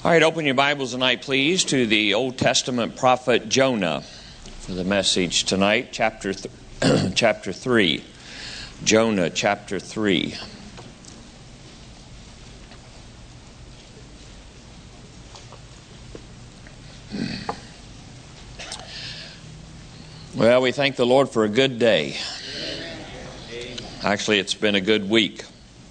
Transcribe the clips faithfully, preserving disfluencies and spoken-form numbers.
All right, open your Bibles tonight, please, to the Old Testament prophet Jonah for the message tonight, chapter th- chapter three. Jonah, chapter three. Well, we thank the Lord for a good day. Actually, it's been a good week.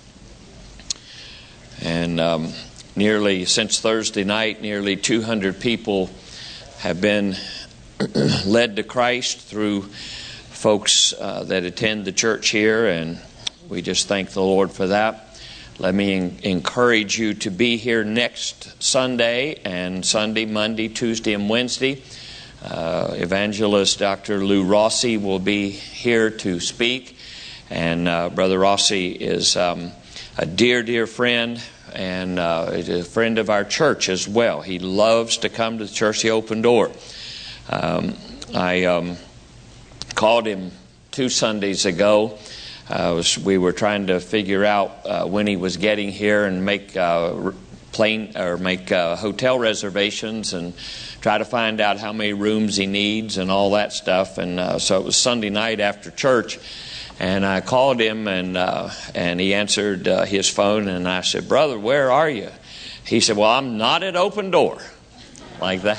And um, nearly, since Thursday night, nearly two hundred people have been led to Christ through folks uh, that attend the church here, and we just thank the Lord for that. Let me en- encourage you to be here next Sunday and Sunday, Monday, Tuesday, and Wednesday. Uh, Evangelist Doctor Lou Rossi will be here to speak, and uh, Brother Rossi is um, a dear, dear friend, and uh, is a friend of our church as well. He loves to come to the church, the Open Door. Um, I um, called him two Sundays ago. Uh, was, we were trying to figure out uh, when he was getting here and make uh, plane or make uh, hotel reservations and try to find out how many rooms he needs and all that stuff. And uh, so it was Sunday night after church, and I called him, and uh, and he answered uh, his phone, and I said, "Brother, where are you?" He said, "Well, I'm not at Open Door," like that.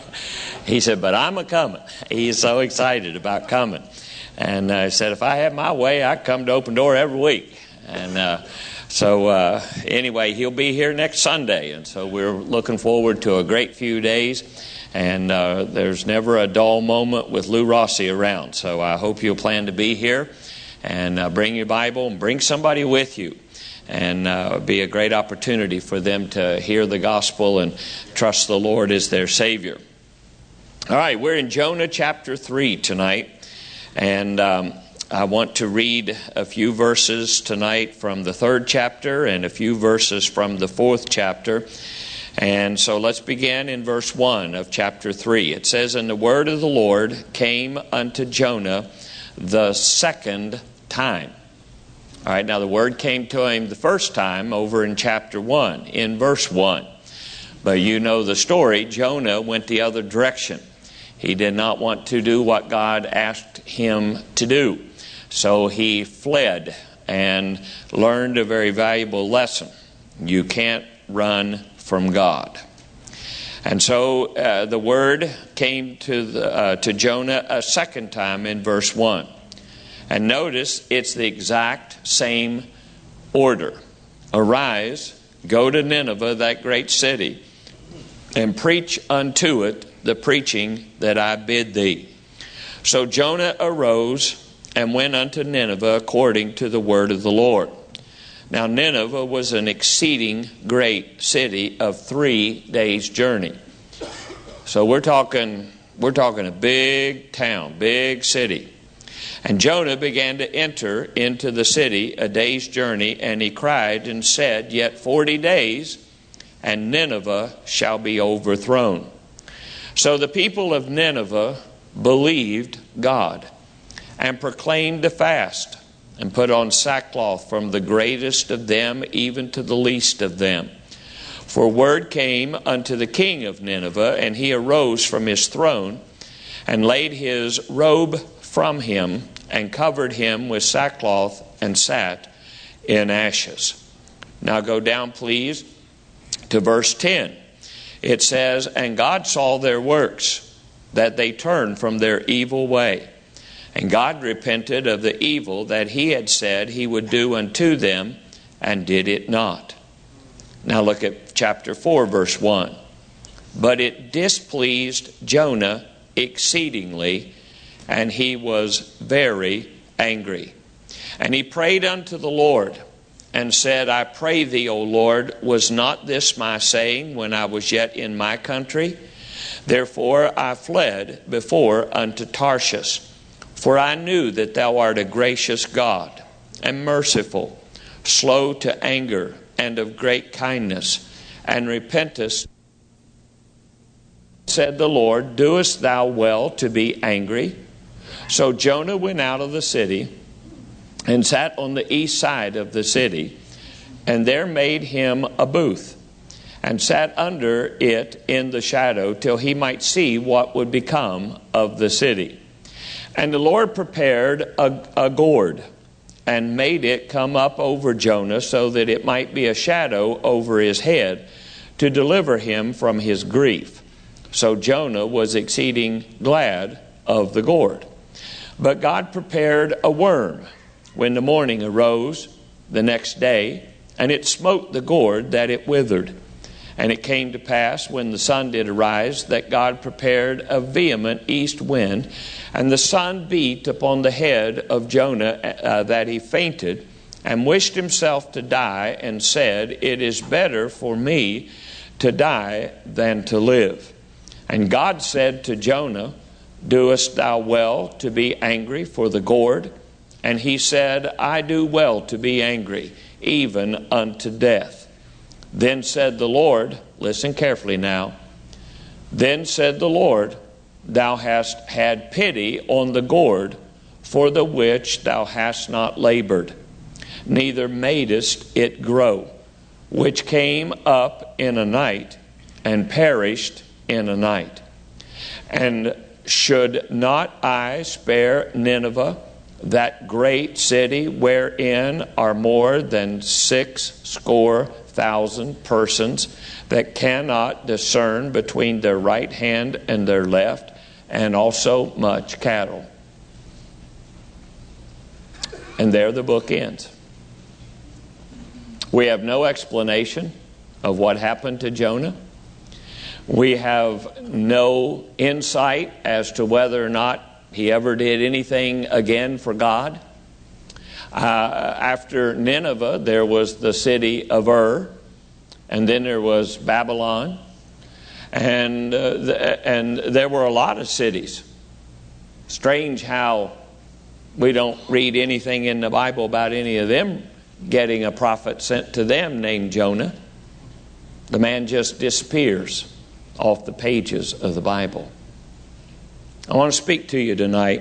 He said, "But I'm a coming." He's so excited about coming, and I said, "If I had my way, I'd come to Open Door every week." And uh, so uh, anyway, he'll be here next Sunday, and so we're looking forward to a great few days. And uh, there's never a dull moment with Lou Rossi around. So I hope you'll plan to be here and uh, bring your Bible and bring somebody with you. And uh, it'll be a great opportunity for them to hear the gospel and trust the Lord as their Savior. All right, we're in Jonah chapter three tonight. And um, I want to read a few verses tonight from the third chapter and a few verses from the fourth chapter. And so let's begin in verse one of chapter three. It says, "And the word of the Lord came unto Jonah the second time." All right, now the word came to him the first time over in chapter one, in verse one. But you know the story. Jonah went the other direction. He did not want to do what God asked him to do. So he fled and learned a very valuable lesson. You can't run from God. And so uh, the word came to the, uh, to Jonah a second time in verse one. And notice it's the exact same order. "Arise, go to Nineveh, that great city, and preach unto it the preaching that I bid thee." So Jonah arose and went unto Nineveh according to the word of the Lord. Now Nineveh was an exceeding great city of three days' journey. So we're talking we're talking a big town, big city. And Jonah began to enter into the city a day's journey, and he cried and said, "Yet forty days, and Nineveh shall be overthrown." So the people of Nineveh believed God and proclaimed a fast, and put on sackcloth from the greatest of them even to the least of them. For word came unto the king of Nineveh, and he arose from his throne, and laid his robe from him, and covered him with sackcloth, and sat in ashes. Now go down, please, to verse ten. It says, "And God saw their works, that they turned from their evil way. And God repented of the evil that he had said he would do unto them, and did it not." Now look at chapter four, verse one. "But it displeased Jonah exceedingly, and he was very angry. And he prayed unto the Lord, and said, I pray thee, O Lord, was not this my saying when I was yet in my country? Therefore I fled before unto Tarshish. For I knew that thou art a gracious God, and merciful, slow to anger, and of great kindness, and repentest. Said the Lord, doest thou well to be angry? So Jonah went out of the city, and sat on the east side of the city, and there made him a booth, and sat under it in the shadow till he might see what would become of the city. And the Lord prepared a, a gourd and made it come up over Jonah so that it might be a shadow over his head to deliver him from his grief. So Jonah was exceeding glad of the gourd. But God prepared a worm when the morning arose the next day, and it smote the gourd that it withered. And it came to pass, when the sun did arise, that God prepared a vehement east wind, and the sun beat upon the head of Jonah, uh, that he fainted, and wished himself to die, and said, It is better for me to die than to live. And God said to Jonah, Doest thou well to be angry for the gourd? And he said, I do well to be angry, even unto death. Then said the Lord, listen carefully now, Then said the Lord, Thou hast had pity on the gourd, for the which thou hast not labored, neither madest it grow, which came up in a night, and perished in a night. And should not I spare Nineveh, that great city wherein are more than six score thousand persons that cannot discern between their right hand and their left, and also much cattle? And there the book ends. We have no explanation of what happened to Jonah. We have no insight as to whether or not he ever did anything again for God. Uh, after Nineveh, there was the city of Ur, and then there was Babylon, and uh, the, and there were a lot of cities. Strange how we don't read anything in the Bible about any of them getting a prophet sent to them named Jonah. The man just disappears off the pages of the Bible. I want to speak to you tonight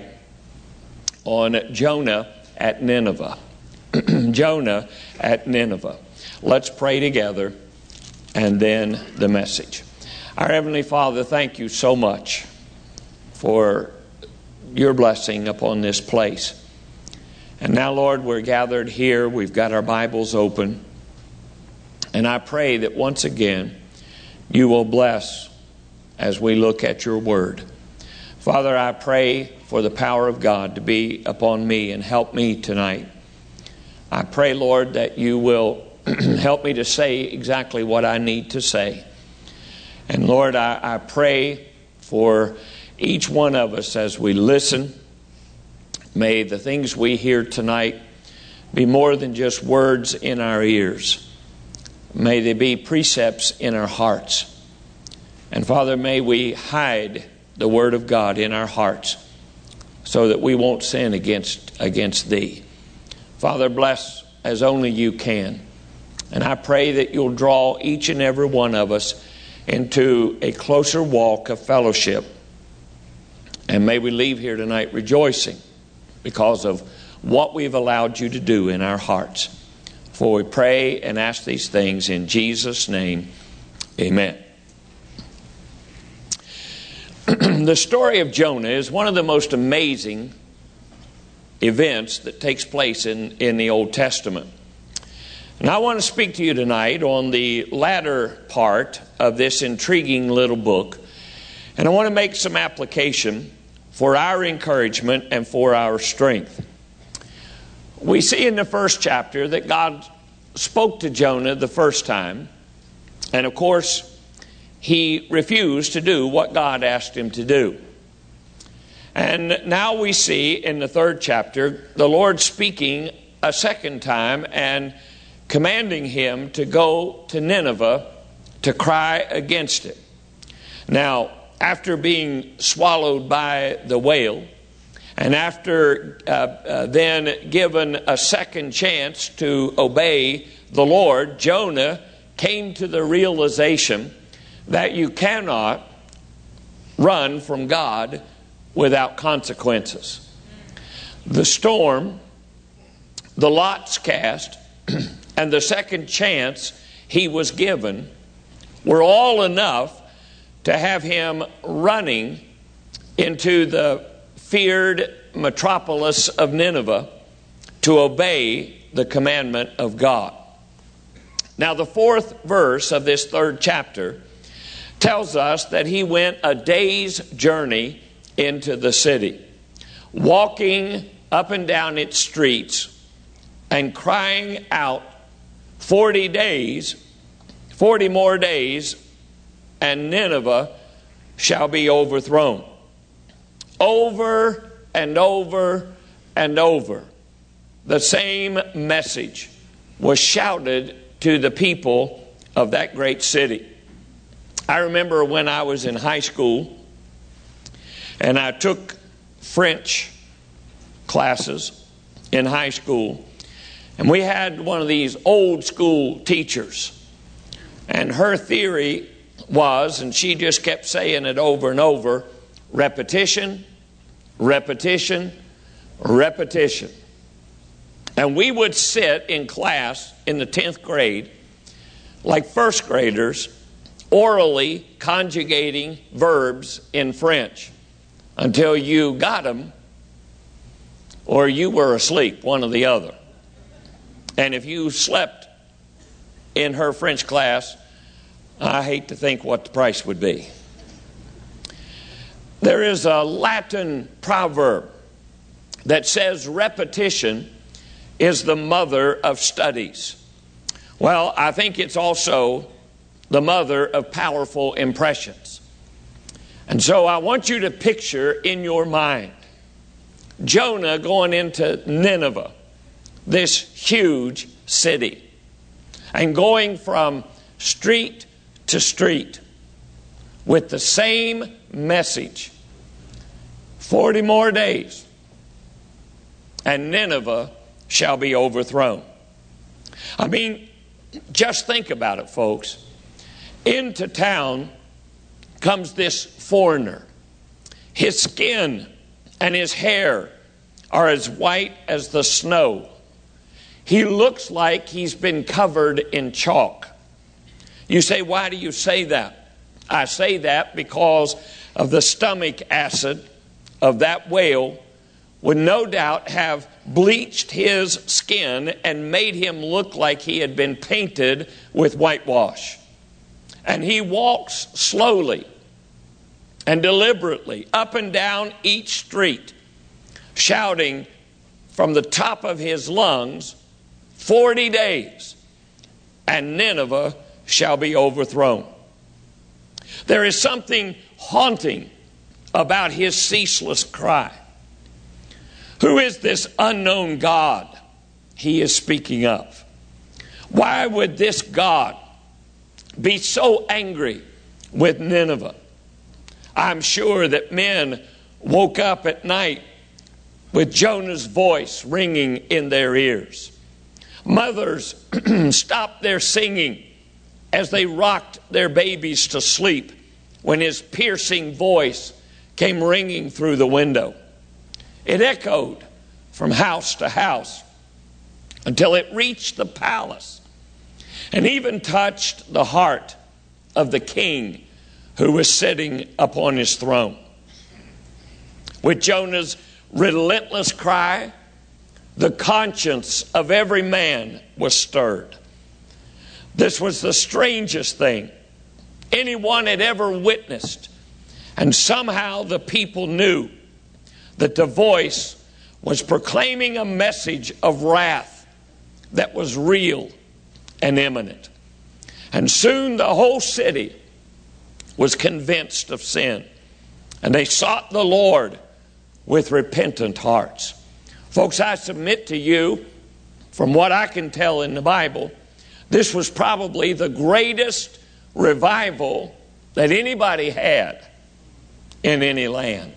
on Jonah at Nineveh. Jonah at Nineveh. Let's pray together, and then the message. Our Heavenly Father, thank you so much for your blessing upon this place. And now, Lord, we're gathered here. We've got our Bibles open. And I pray that once again you will bless as we look at your word. Father, I pray for the power of God to be upon me and help me tonight. I pray, Lord, that you will help me to say exactly what I need to say. And Lord, I, I pray for each one of us as we listen. May the things we hear tonight be more than just words in our ears. May they be precepts in our hearts. And Father, may we hide the Word of God in our hearts so that we won't sin against, against Thee. Father, bless as only you can. And I pray that you'll draw each and every one of us into a closer walk of fellowship. And may we leave here tonight rejoicing because of what we've allowed you to do in our hearts. For we pray and ask these things in Jesus' name. Amen. The story of Jonah is one of the most amazing events that takes place in, in the Old Testament. And I want to speak to you tonight on the latter part of this intriguing little book. And I want to make some application for our encouragement and for our strength. We see in the first chapter that God spoke to Jonah the first time. And of course, he refused to do what God asked him to do. And now we see in the third chapter the Lord speaking a second time and commanding him to go to Nineveh to cry against it. Now, after being swallowed by the whale, and after uh, uh, then given a second chance to obey the Lord, Jonah came to the realization that you cannot run from God without consequences. The storm, the lots cast, and the second chance he was given were all enough to have him running into the feared metropolis of Nineveh to obey the commandment of God. Now, the fourth verse of this third chapter tells us that he went a day's journey into the city, walking up and down its streets and crying out, forty days, forty more days, and Nineveh shall be overthrown. Over and over and over, the same message was shouted to the people of that great city. I remember when I was in high school and I took French classes in high school, and we had one of these old school teachers, and her theory was, and she just kept saying it over and over, repetition, repetition, repetition. And we would sit in class in the tenth grade like first graders, orally conjugating verbs in French until you got them or you were asleep, one or the other. And if you slept in her French class, I hate to think what the price would be. There is a Latin proverb that says repetition is the mother of studies. Well, I think it's also the mother of powerful impressions. And so I want you to picture in your mind Jonah going into Nineveh, this huge city, and going from street to street with the same message. Forty more days, and Nineveh shall be overthrown. I mean, just think about it, folks. Into town comes this foreigner. His skin and his hair are as white as the snow. He looks like he's been covered in chalk. You say, why do you say that? I say that because of the stomach acid of that whale would no doubt have bleached his skin and made him look like he had been painted with whitewash. And he walks slowly and deliberately up and down each street, shouting from the top of his lungs, forty days, and Nineveh shall be overthrown. There is something haunting about his ceaseless cry. Who is this unknown God he is speaking of? Why would this God be so angry with Nineveh? I'm sure that men woke up at night with Jonah's voice ringing in their ears. Mothers stopped their singing as they rocked their babies to sleep when his piercing voice came ringing through the window. It echoed from house to house until it reached the palace and even touched the heart of the king who was sitting upon his throne. With Jonah's relentless cry, the conscience of every man was stirred. This was the strangest thing anyone had ever witnessed, and somehow the people knew that the voice was proclaiming a message of wrath that was real and imminent. And soon the whole city was convinced of sin, and they sought the Lord with repentant hearts. Folks, I submit to you, from what I can tell in the Bible, this was probably the greatest revival that anybody had in any land.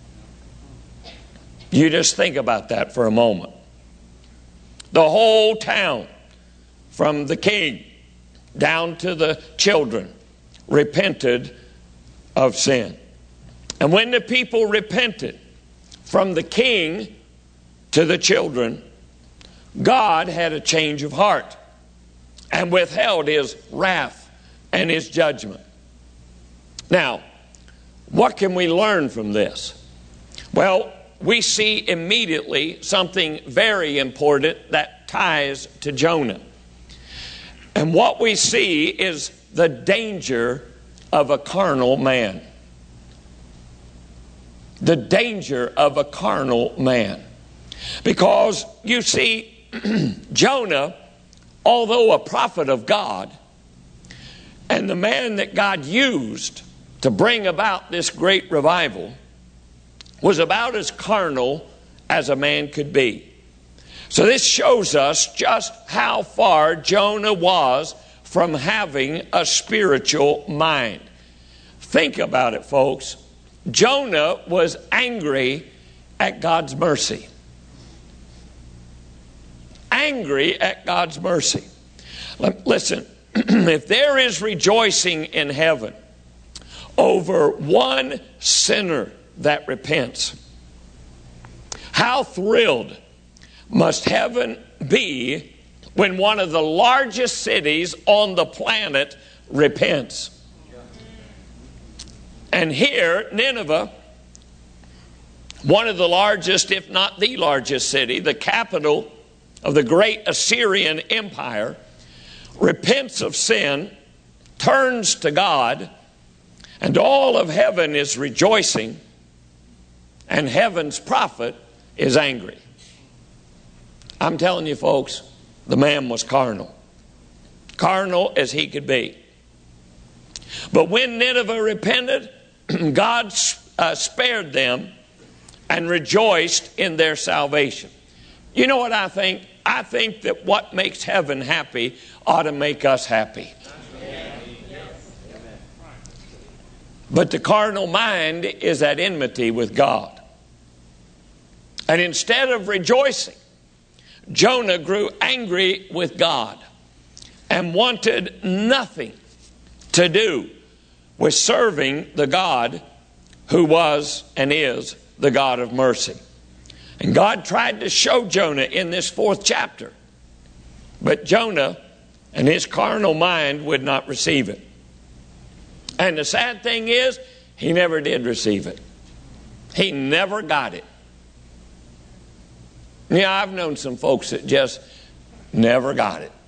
You just think about that for a moment. The whole town, from the king down to the children, repented of sin. And when the people repented, from the king to the children, God had a change of heart and withheld his wrath and his judgment. Now, what can we learn from this? Well, we see immediately something very important that ties to Jonah. And what we see is the danger of a carnal man. The danger of a carnal man. Because, you see, Jonah, although a prophet of God, and the man that God used to bring about this great revival, was about as carnal as a man could be. So this shows us just how far Jonah was from having a spiritual mind. Think about it, folks. Jonah was angry at God's mercy. Angry at God's mercy. Listen, if there is rejoicing in heaven over one sinner that repents, how thrilled must heaven be when one of the largest cities on the planet repents? And here, Nineveh, one of the largest, if not the largest city, the capital of the great Assyrian Empire, repents of sin, turns to God, and all of heaven is rejoicing, and heaven's prophet is angry. I'm telling you, folks, the man was carnal. Carnal as he could be. But when Nineveh repented, God uh, spared them and rejoiced in their salvation. You know what I think? I think that what makes heaven happy ought to make us happy. But the carnal mind is at enmity with God. And instead of rejoicing, Jonah grew angry with God and wanted nothing to do with serving the God who was and is the God of mercy. And God tried to show Jonah in this fourth chapter. But Jonah and his carnal mind would not receive it. And the sad thing is, he never did receive it. He never got it. Yeah, I've known some folks that just never got it.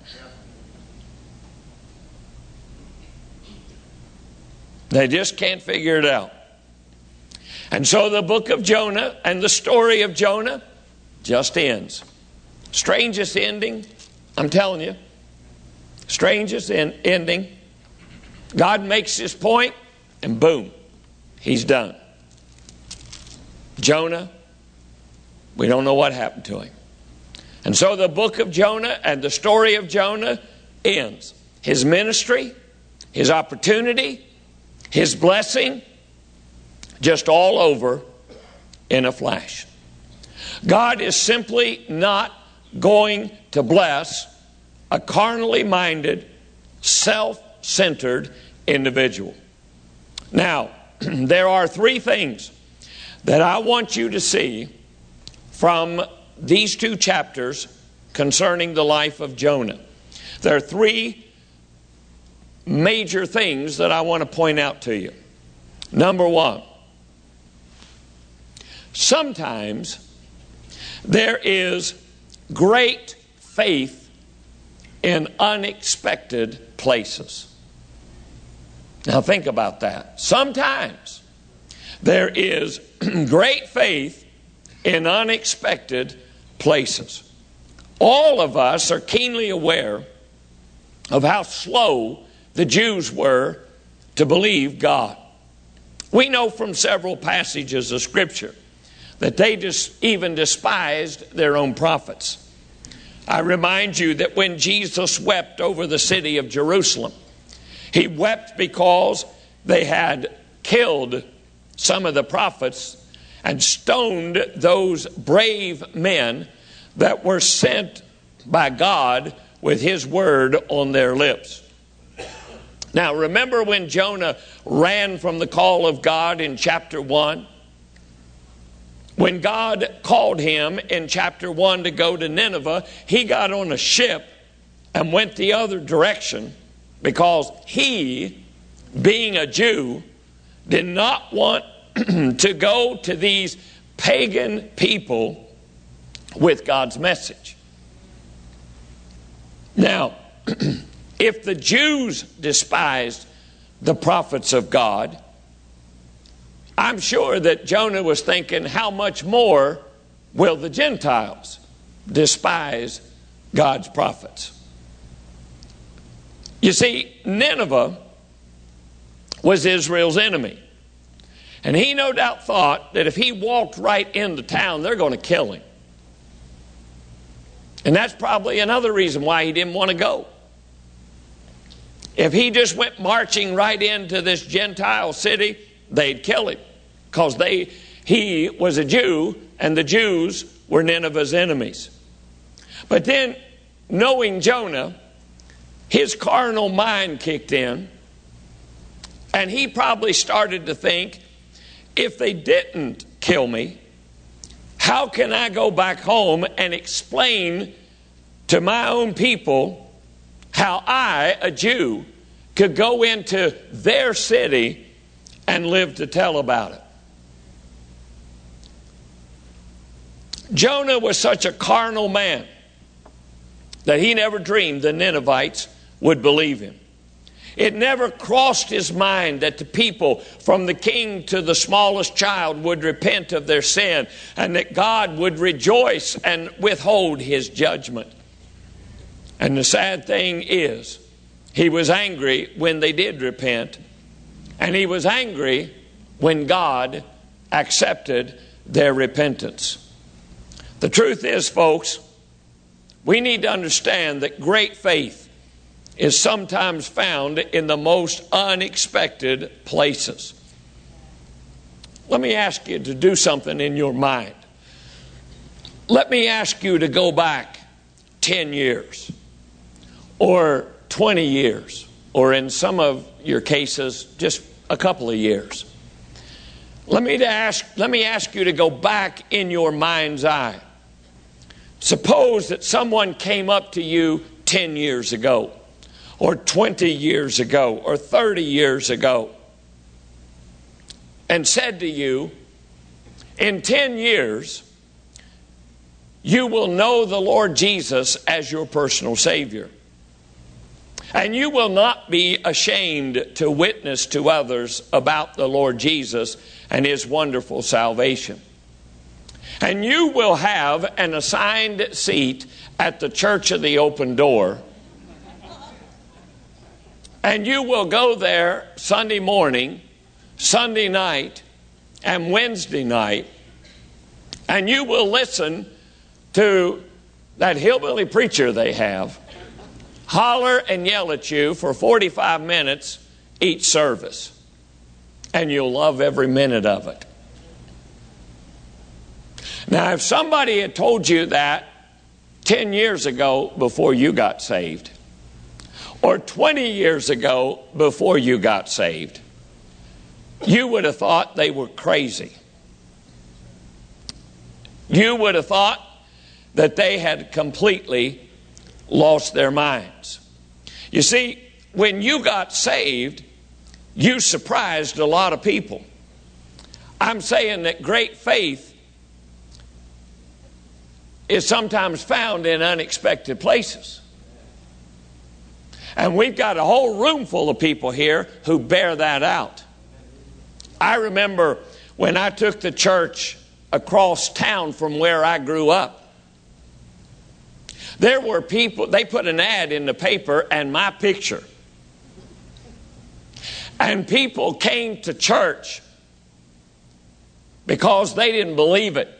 They just can't figure it out. And so the book of Jonah and the story of Jonah just ends. Strangest ending, I'm telling you. Strangest en- ending. God makes his point, and boom, he's done. Jonah, we don't know what happened to him. And so the book of Jonah and the story of Jonah ends. His ministry, his opportunity, his blessing, just all over in a flash. God is simply not going to bless a carnally minded, self-centered individual. Now, there are three things that I want you to see from these two chapters concerning the life of Jonah. There are three major things that I want to point out to you. Number one, sometimes there is great faith in unexpected places. Now think about that. Sometimes there is great faith in unexpected places. All of us are keenly aware of how slow the Jews were to believe God. We know from several passages of Scripture that they just even despised their own prophets. I remind you that when Jesus wept over the city of Jerusalem, he wept because they had killed some of the prophets and stoned those brave men that were sent by God with his word on their lips. Now, remember when Jonah ran from the call of God in chapter one? When God called him in chapter one to go to Nineveh, he got on a ship and went the other direction because he, being a Jew, did not want to go to these pagan people with God's message. Now, if the Jews despised the prophets of God, I'm sure that Jonah was thinking, how much more will the Gentiles despise God's prophets? You see, Nineveh was Israel's enemy. And he no doubt thought that if he walked right into town, they're going to kill him. And that's probably another reason why he didn't want to go. If he just went marching right into this Gentile city, they'd kill him. Because they, he was a Jew, and the Jews were Nineveh's enemies. But then, knowing Jonah, his carnal mind kicked in, and he probably started to think, if they didn't kill me, how can I go back home and explain to my own people how I, a Jew, could go into their city and live to tell about it? Jonah was such a carnal man that he never dreamed the Ninevites would believe him. It never crossed his mind that the people, from the king to the smallest child, would repent of their sin, and that God would rejoice and withhold his judgment. And the sad thing is, he was angry when they did repent, and he was angry when God accepted their repentance. The truth is, folks, we need to understand that great faith is sometimes found in the most unexpected places. Let me ask you to do something in your mind. Let me ask you to go back ten years or twenty years, or in some of your cases, just a couple of years. Let me ask, let me ask you to go back in your mind's eye. Suppose that someone came up to you ten years ago, or twenty years ago, or thirty years ago, and said to you, in ten years, you will know the Lord Jesus as your personal Savior. And you will not be ashamed to witness to others about the Lord Jesus and His wonderful salvation. And you will have an assigned seat at the Church of the Open Door. And you will go there Sunday morning, Sunday night, and Wednesday night. And you will listen to that hillbilly preacher they have holler and yell at you for forty-five minutes each service. And you'll love every minute of it. Now, if somebody had told you that ten years ago before you got saved, or twenty years ago before you got saved, you would have thought they were crazy. You would have thought that they had completely lost their minds. You see, when you got saved, you surprised a lot of people. I'm saying that great faith is sometimes found in unexpected places. And we've got a whole room full of people here who bear that out. I remember when I took the church across town from where I grew up, there were people, they put an ad in the paper and my picture. And people came to church because they didn't believe it.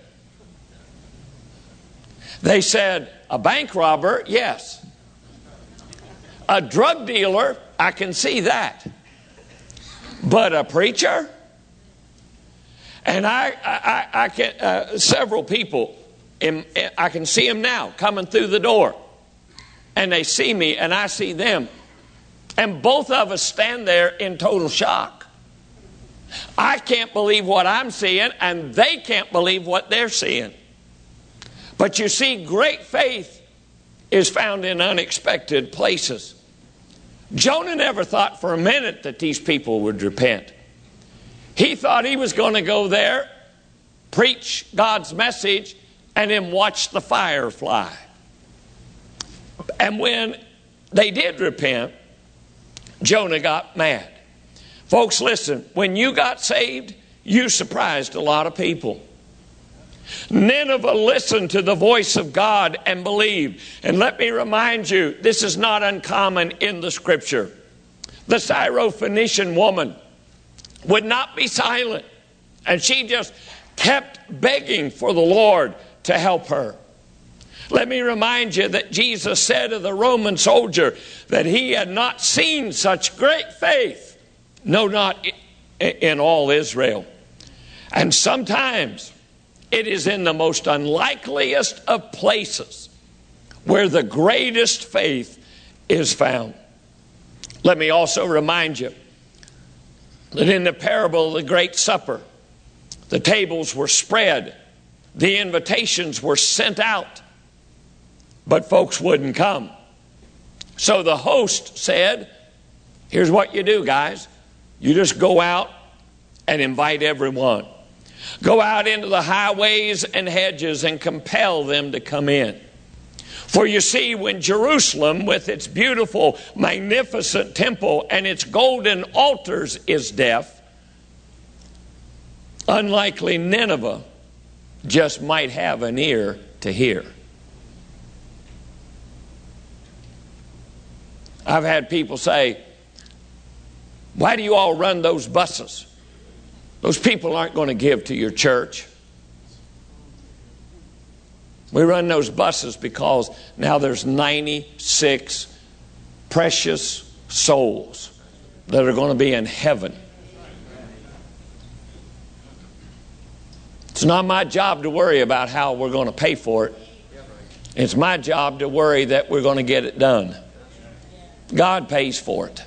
They said, a bank robber, yes. A drug dealer, I can see that. But a preacher? And I, I, I can, uh, several people, in, I can see them now coming through the door. And they see me and I see them. And both of us stand there in total shock. I can't believe what I'm seeing and they can't believe what they're seeing. But you see, great faith is found in unexpected places. Jonah never thought for a minute that these people would repent. He thought he was going to go there, preach God's message, and then watch the fire fly. And when they did repent, Jonah got mad. Folks, listen, when you got saved, you surprised a lot of people. Nineveh listened to the voice of God and believed. And let me remind you, this is not uncommon in the Scripture. The Syrophoenician woman would not be silent, and she just kept begging for the Lord to help her. Let me remind you that Jesus said of the Roman soldier that he had not seen such great faith, no, not in all Israel. And sometimes it is in the most unlikeliest of places where the greatest faith is found. Let me also remind you that in the parable of the Great Supper, the tables were spread, the invitations were sent out, but folks wouldn't come. So the host said, here's what you do, guys. You just go out and invite everyone. Go out into the highways and hedges and compel them to come in. For you see, when Jerusalem, with its beautiful, magnificent temple and its golden altars, is deaf, unlikely Nineveh just might have an ear to hear. I've had people say, why do you all run those buses? Those people aren't going to give to your church. We run those buses because now there's ninety-six precious souls that are going to be in heaven. It's not my job to worry about how we're going to pay for it. It's my job to worry that we're going to get it done. God pays for it.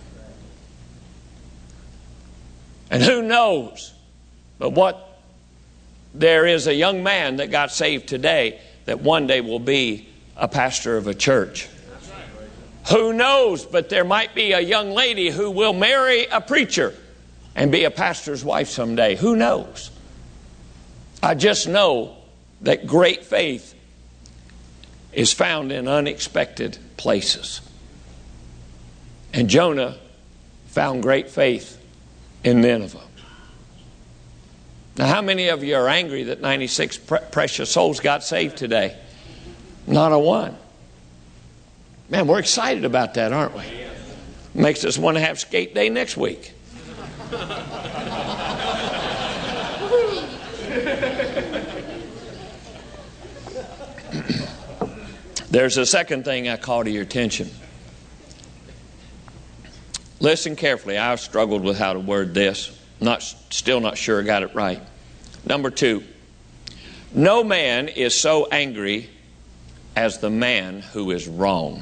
And who knows but what there is a young man that got saved today that one day will be a pastor of a church. Who knows but there might be a young lady who will marry a preacher and be a pastor's wife someday. Who knows? I just know that great faith is found in unexpected places. And Jonah found great faith in Nineveh. Now, how many of you are angry that ninety-six pre- precious souls got saved today? Not a one. Man, we're excited about that, aren't we? Makes us want to have skate day next week. There's a second thing I call to your attention. Listen carefully. I've struggled with how to word this. Not, still not sure I got it right. Number two, no man is so angry as the man who is wrong.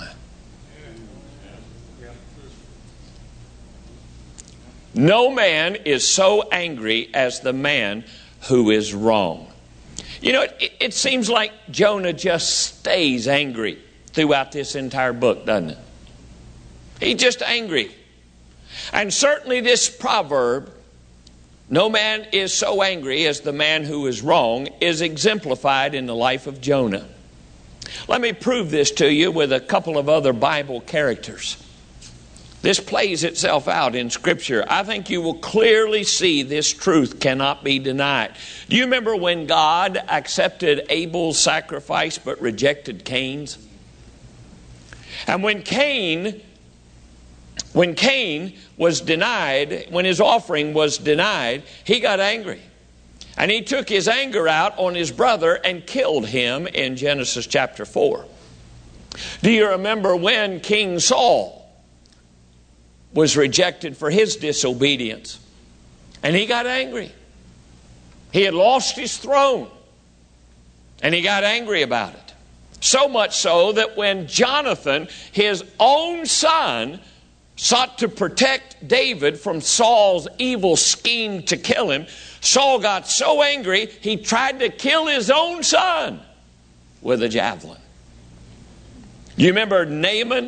No man is so angry as the man who is wrong. You know, it, it seems like Jonah just stays angry throughout this entire book, doesn't it? He's just angry. And certainly this proverb, no man is so angry as the man who is wrong, is exemplified in the life of Jonah. Let me prove this to you with a couple of other Bible characters. This plays itself out in Scripture. I think you will clearly see this truth cannot be denied. Do you remember when God accepted Abel's sacrifice but rejected Cain's? And when Cain, when Cain was denied, when his offering was denied, he got angry. And he took his anger out on his brother and killed him in Genesis chapter four. Do you remember when King Saul was rejected for his disobedience? And he got angry. He had lost his throne. And he got angry about it. So much so that when Jonathan, his own son, sought to protect David from Saul's evil scheme to kill him, Saul got so angry he tried to kill his own son with a javelin. You remember Naaman,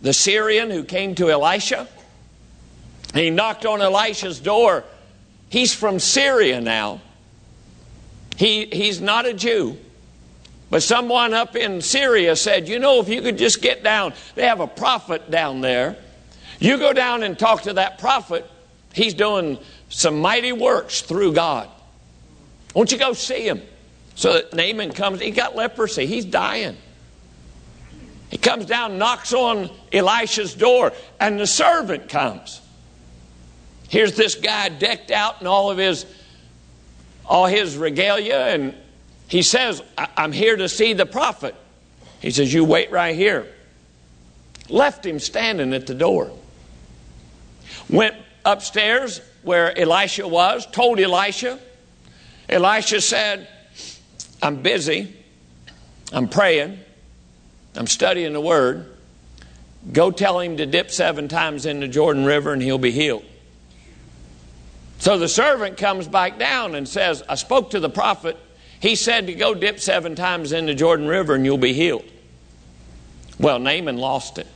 the Syrian who came to Elisha. He knocked on Elisha's door. He's from Syria now. He, he's not a Jew. But someone up in Syria said, you know, if you could just get down, they have a prophet down there. You go down and talk to that prophet. He's doing some mighty works through God. Won't you go see him? So that Naaman comes. He got leprosy. He's dying. He comes down, knocks on Elisha's door, and the servant comes. Here's this guy decked out in all of his, all his regalia, and he says, I'm here to see the prophet. He says, you wait right here. Left him standing at the door. Went upstairs where Elisha was, told Elisha. Elisha said, I'm busy. I'm praying. I'm studying the Word. Go tell him to dip seven times in the Jordan River and he'll be healed. So the servant comes back down and says, I spoke to the prophet. He said to go dip seven times in the Jordan River and you'll be healed. Well, Naaman lost it.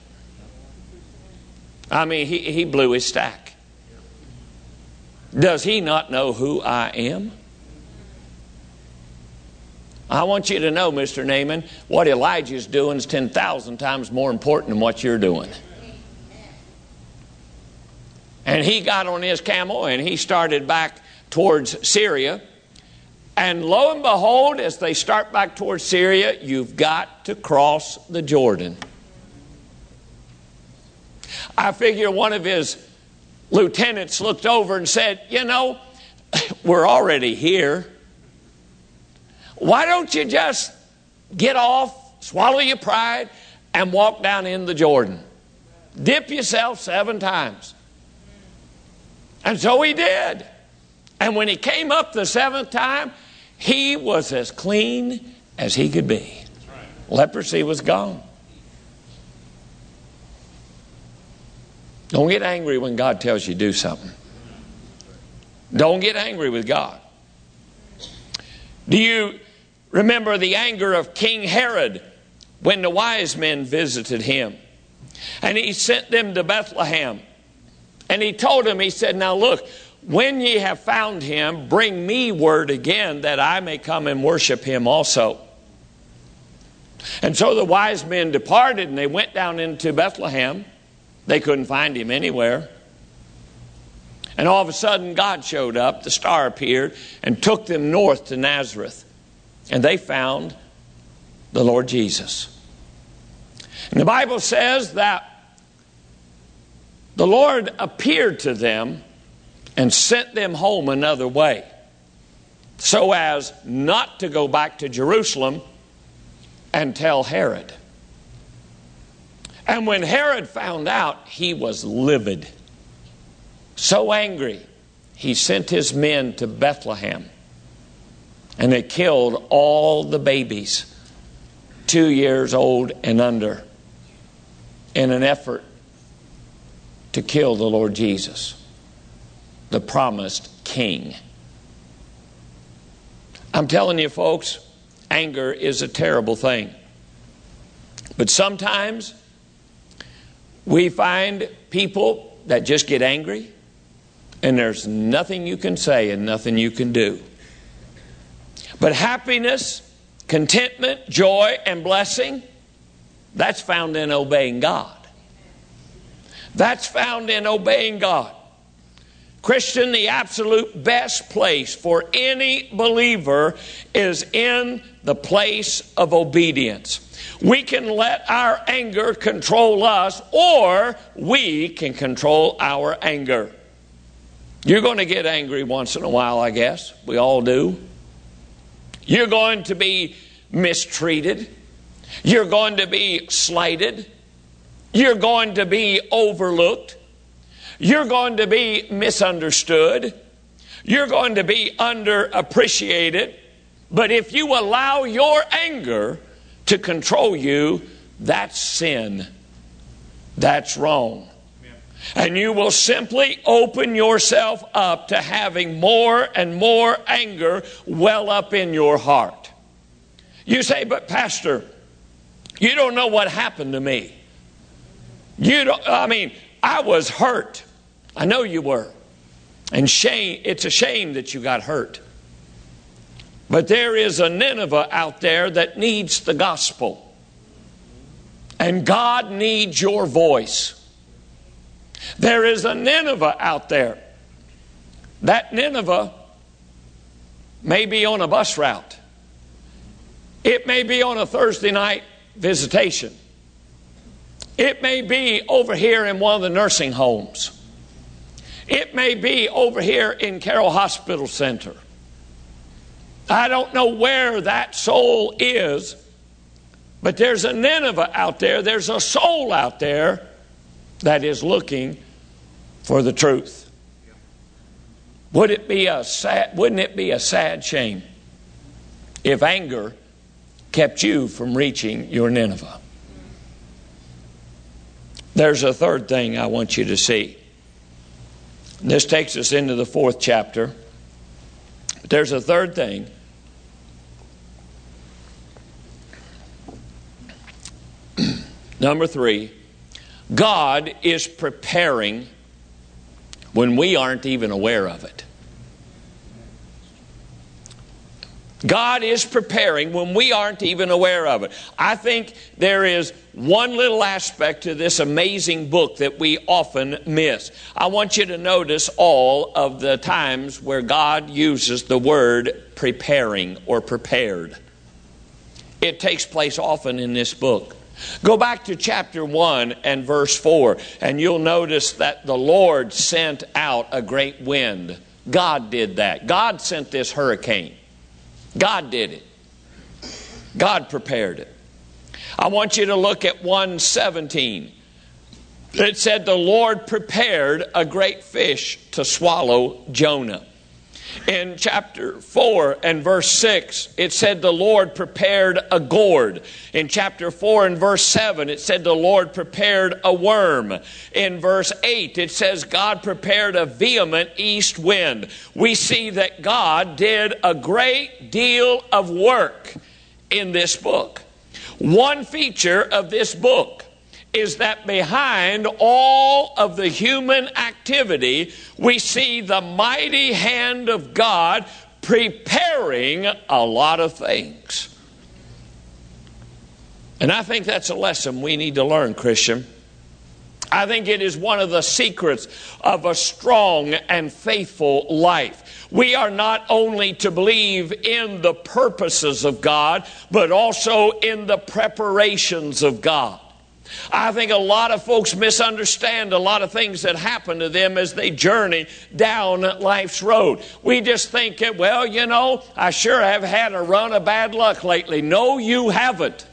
I mean, he, he blew his stack. Does he not know who I am? I want you to know, Mister Naaman, what Elijah's doing is ten thousand times more important than what you're doing. And he got on his camel and he started back towards Syria. And lo and behold, as they start back towards Syria, you've got to cross the Jordan. I figure one of his lieutenants looked over and said, you know, we're already here. Why don't you just get off, swallow your pride, and walk down in the Jordan? Dip yourself seven times. And so he did. And when he came up the seventh time, he was as clean as he could be. Right. Leprosy was gone. Don't get angry when God tells you to do something. Don't get angry with God. Do you remember the anger of King Herod when the wise men visited him? And he sent them to Bethlehem. And he told them, he said, now look, when ye have found him, bring me word again that I may come and worship him also. And so the wise men departed and they went down into Bethlehem. They couldn't find him anywhere. And all of a sudden God showed up, the star appeared, and took them north to Nazareth. And they found the Lord Jesus. And the Bible says that the Lord appeared to them and sent them home another way, so as not to go back to Jerusalem and tell Herod. And when Herod found out, he was livid. So angry, he sent his men to Bethlehem. And they killed all the babies, two years old and under, in an effort to kill the Lord Jesus, the promised king. I'm telling you, folks, anger is a terrible thing. But sometimes we find people that just get angry, and there's nothing you can say and nothing you can do. But happiness, contentment, joy, and blessing, that's found in obeying God. That's found in obeying God. Christian, the absolute best place for any believer is in the place of obedience. We can let our anger control us, or we can control our anger. You're going to get angry once in a while, I guess. We all do. You're going to be mistreated. You're going to be slighted. You're going to be overlooked. You're going to be misunderstood. You're going to be underappreciated. But if you allow your anger to control you, that's sin. That's wrong. And you will simply open yourself up to having more and more anger well up in your heart. You say, but Pastor, you don't know what happened to me. You don't, I mean, I was hurt. I know you were. And shame, it's a shame that you got hurt. But there is a Nineveh out there that needs the gospel. And God needs your voice. There is a Nineveh out there. That Nineveh may be on a bus route. It may be on a Thursday night visitation. It may be over here in one of the nursing homes. It may be over here in Carroll Hospital Center. I don't know where that soul is, but there's a Nineveh out there. There's a soul out there that is looking for the truth. Would it be a sad, wouldn't it be a sad shame if anger kept you from reaching your Nineveh? There's a third thing I want you to see. This takes us into the fourth chapter. There's a third thing. Number three, God is preparing when we aren't even aware of it. God is preparing when we aren't even aware of it. I think there is one little aspect to this amazing book that we often miss. I want you to notice all of the times where God uses the word preparing or prepared. It takes place often in this book. Go back to chapter one and verse four, and you'll notice that the Lord sent out a great wind. God did that. God sent this hurricane. God did it. God prepared it. I want you to look at one seventeen. It said the Lord prepared a great fish to swallow Jonah. In chapter four and verse six, it said the Lord prepared a gourd. In chapter four and verse seven, it said the Lord prepared a worm. In verse eight, it says God prepared a vehement east wind. We see that God did a great deal of work in this book. One feature of this book is that behind all of the human activity, we see the mighty hand of God preparing a lot of things. And I think that's a lesson we need to learn, Christian. I think it is one of the secrets of a strong and faithful life. We are not only to believe in the purposes of God, but also in the preparations of God. I think a lot of folks misunderstand a lot of things that happen to them as they journey down life's road. We just think, well, you know, I sure have had a run of bad luck lately. No, you haven't.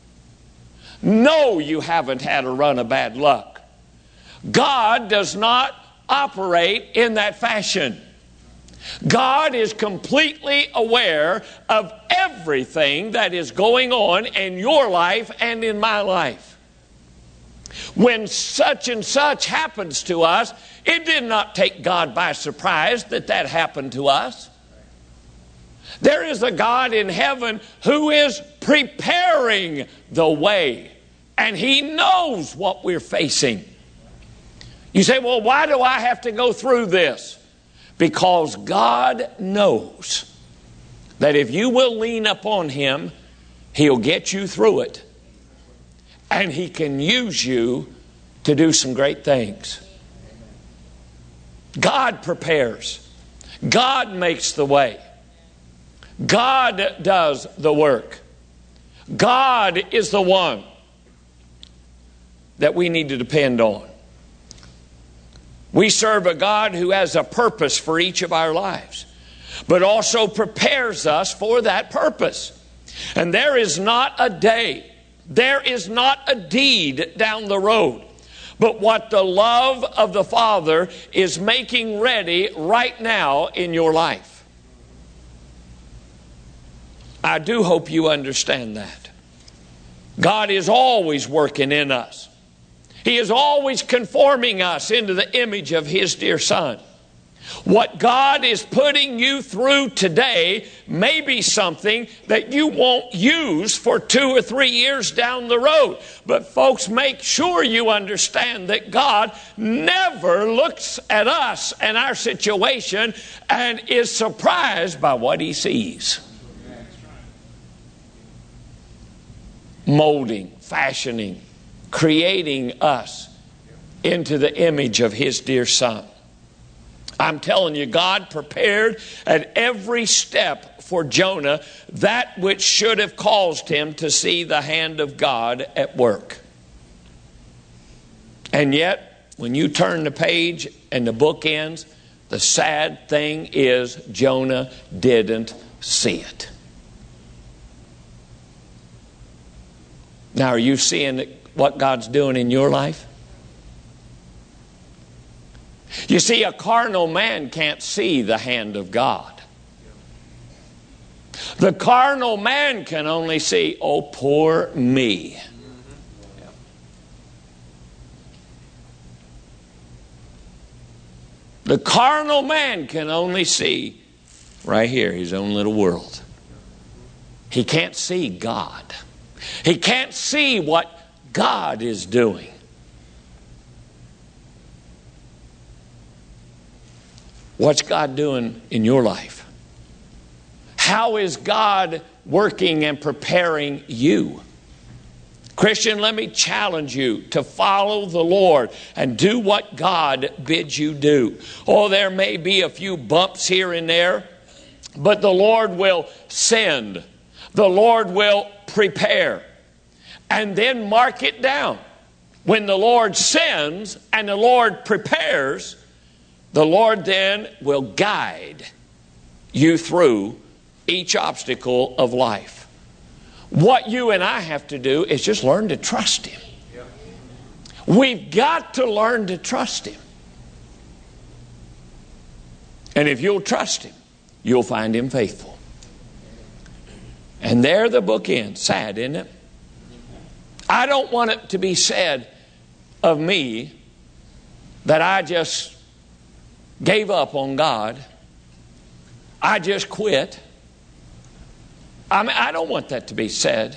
No, you haven't had a run of bad luck. God does not operate in that fashion. God is completely aware of everything that is going on in your life and in my life. When such and such happens to us, it did not take God by surprise that that happened to us. There is a God in heaven who is preparing the way, and He knows what we're facing. You say, well, why do I have to go through this? Because God knows that if you will lean upon Him, He'll get you through it. And He can use you to do some great things. God prepares. God makes the way. God does the work. God is the one that we need to depend on. We serve a God who has a purpose for each of our lives, but also prepares us for that purpose. And there is not a day, there is not a deed down the road, but what the love of the Father is making ready right now in your life. I do hope you understand that. God is always working in us. He is always conforming us into the image of His dear Son. What God is putting you through today may be something that you won't use for two or three years down the road. But folks, make sure you understand that God never looks at us and our situation and is surprised by what He sees. Molding, fashioning, creating us into the image of His dear Son. I'm telling you, God prepared at every step for Jonah that which should have caused him to see the hand of God at work. And yet, when you turn the page and the book ends, the sad thing is Jonah didn't see it. Now, are you seeing what God's doing in your life? You see, a carnal man can't see the hand of God. The carnal man can only see, oh, poor me. The carnal man can only see right here, his own little world. He can't see God. He can't see what God is doing. What's God doing in your life? How is God working and preparing you? Christian, let me challenge you to follow the Lord and do what God bids you do. Oh, there may be a few bumps here and there, but the Lord will send. The Lord will prepare. And then mark it down. When the Lord sends and the Lord prepares, the Lord then will guide you through each obstacle of life. What you and I have to do is just learn to trust Him. We've got to learn to trust Him. And if you'll trust Him, you'll find Him faithful. And there the book ends. Sad, isn't it? I don't want it to be said of me that I just gave up on God. I just quit. I mean, I don't want that to be said.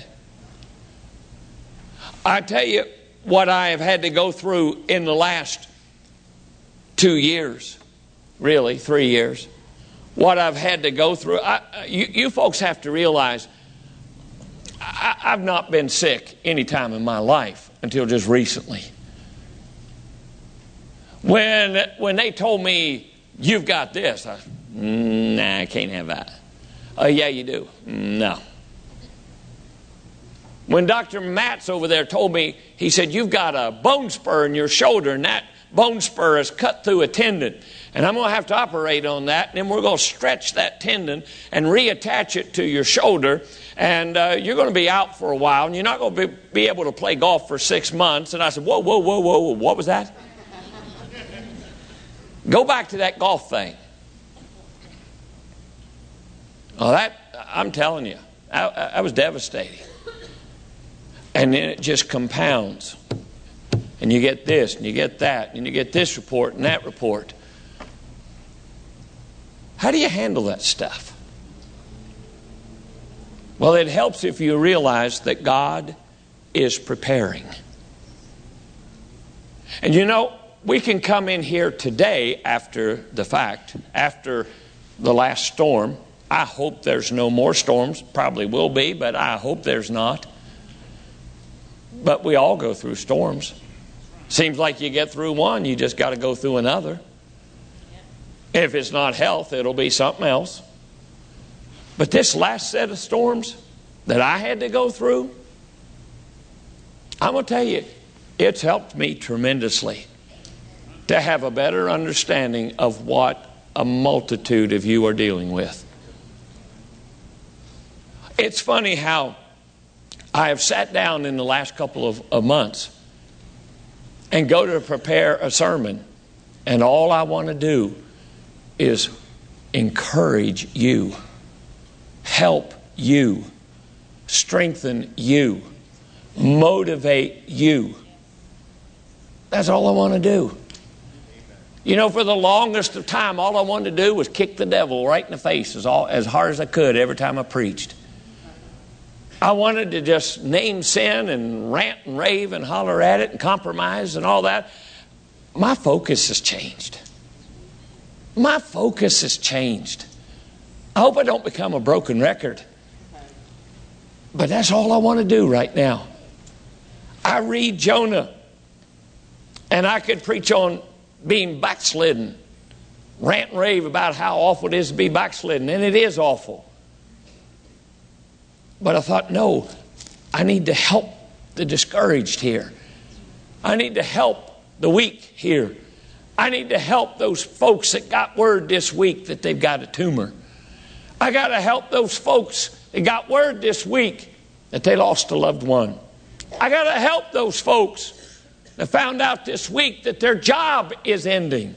I tell you what I have had to go through in the last two years, really three years. What I've had to go through. I, you, you folks have to realize I, I've not been sick any time in my life until just recently. When when they told me, you've got this, I, nah, I can't have that. Oh, yeah, you do. No. When Doctor Matz over there told me, he said, you've got a bone spur in your shoulder, and that bone spur is cut through a tendon. And I'm going to have to operate on that, and then we're going to stretch that tendon and reattach it to your shoulder. And uh, you're going to be out for a while, and you're not going to be, be able to play golf for six months. And I said, whoa, whoa, whoa, whoa, whoa, what was that? Go back to that golf thing. Oh, that, I'm telling you, I, I was devastating. And then it just compounds. And you get this, and you get that, and you get this report and that report. How do you handle that stuff? Well, it helps if you realize that God is preparing. And you know, we can come in here today after the fact, after the last storm. I hope there's no more storms. Probably will be, but I hope there's not. But we all go through storms. Seems like you get through one, you just got to go through another. If it's not health, it'll be something else. But this last set of storms that I had to go through, I'm going to tell you, it's helped me tremendously to have a better understanding of what a multitude of you are dealing with. It's funny how I have sat down in the last couple of, of months and go to prepare a sermon, and all I want to do is encourage you, help you, strengthen you, motivate you. That's all I want to do. You know, for the longest of time, all I wanted to do was kick the devil right in the face as, all, as hard as I could every time I preached. I wanted to just name sin and rant and rave and holler at it and compromise and all that. My focus has changed. My focus has changed. I hope I don't become a broken record. But that's all I want to do right now. I read Jonah, and I could preach on being backslidden, rant and rave about how awful it is to be backslidden, and it is awful. But I thought, no, I need to help the discouraged here. I need to help the weak here. I need to help those folks that got word this week that they've got a tumor. I got to help those folks that got word this week that they lost a loved one. I got to help those folks that found out this week that their job is ending.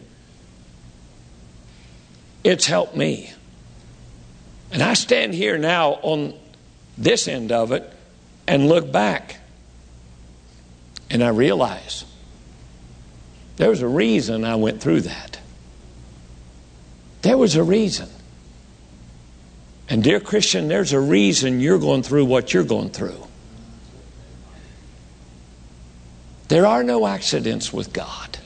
It's helped me. And I stand here now on this end of it and look back. And I realize there was a reason I went through that. There was a reason. And dear Christian, there's a reason you're going through what you're going through. There are no accidents with God.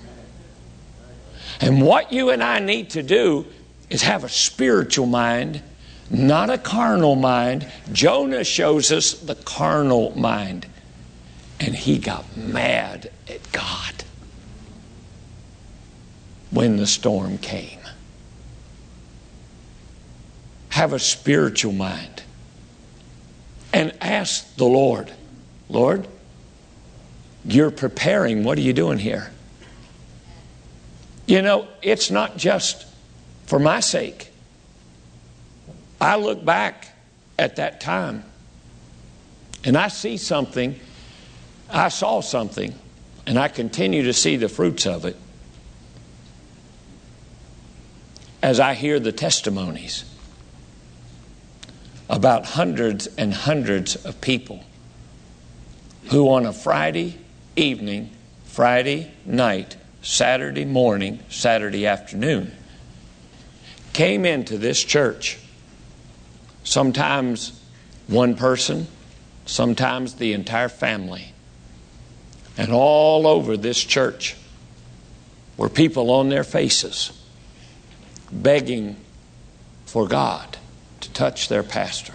And what you and I need to do is have a spiritual mind, not a carnal mind. Jonah shows us the carnal mind. And he got mad at God when the storm came. Have a spiritual mind. And ask the Lord, Lord, you're preparing. What are you doing here? You know, it's not just for my sake. I look back at that time and I see something. I saw something, and I continue to see the fruits of it as I hear the testimonies about hundreds and hundreds of people who on a Friday evening, Friday night, Saturday morning, Saturday afternoon came into this church. Sometimes one person, sometimes the entire family. And all over this church were people on their faces begging for God to touch their pastor.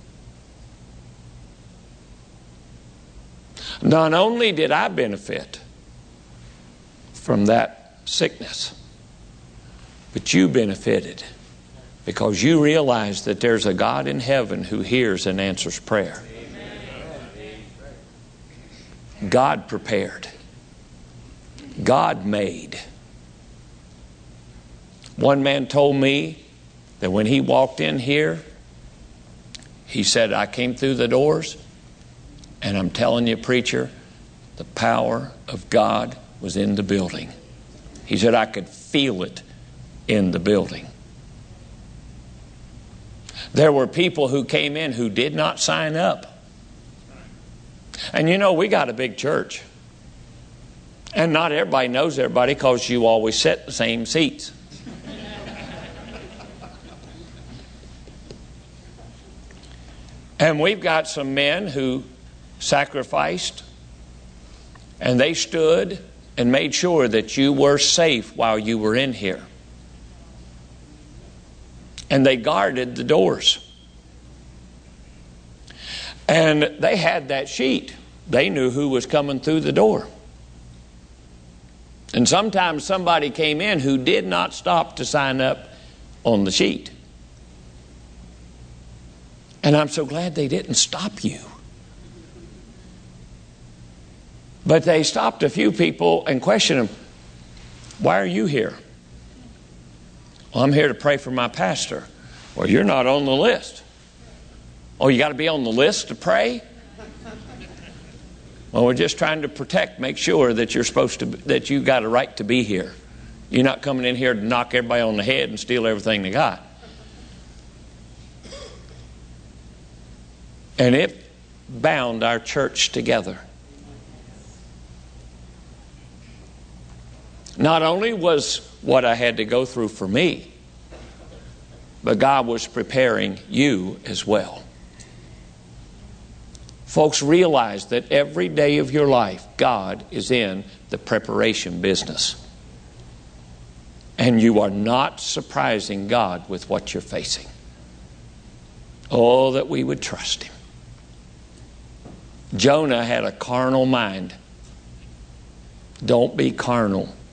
Not only did I benefit from that sickness, but you benefited because you realized that there's a God in heaven who hears and answers prayer. God prepared. God made. One man told me that when he walked in here, he said, I came through the doors, and I'm telling you, preacher, the power of God was in the building. He said, I could feel it in the building. There were people who came in who did not sign up. And you know, we got a big church. And not everybody knows everybody because you always sit in the same seats. And we've got some men who sacrificed, and they stood and made sure that you were safe while you were in here. And they guarded the doors. And they had that sheet. They knew who was coming through the door. And sometimes somebody came in who did not stop to sign up on the sheet. And I'm so glad they didn't stop you. But they stopped a few people and questioned them, why are you here? Well, I'm here to pray for my pastor. Well, you're not on the list. Oh, you got to be on the list to pray? Well, we're just trying to protect, make sure that you're supposed to, that you got a right to be here. You're not coming in here to knock everybody on the head and steal everything they got. And it bound our church together. Not only was what I had to go through for me, but God was preparing you as well. Folks, realize that every day of your life, God is in the preparation business. And you are not surprising God with what you're facing. Oh, that we would trust Him. Jonah had a carnal mind. Don't be carnal.